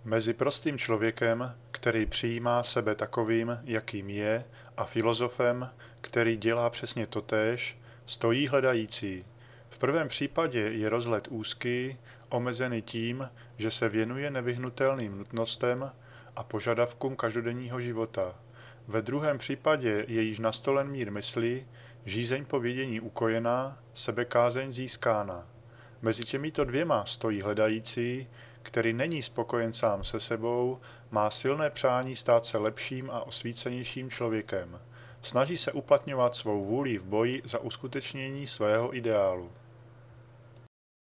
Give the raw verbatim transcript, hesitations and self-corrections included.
Mezi prostým člověkem, který přijímá sebe takovým, jakým je, a filozofem, který dělá přesně totéž, stojí hledající. V prvém případě je rozhled úzký, omezený tím, že se věnuje nevyhnutelným nutnostem a požadavkům každodenního života. Ve druhém případě je již nastolen mír mysli, žízeň po vědění ukojená, sebekázeň získána. Mezi těmito dvěma stojí hledající, který není spokojen sám se sebou, má silné přání stát se lepším a osvícenějším člověkem. Snaží se uplatňovat svou vůli v boji za uskutečnění svého ideálu.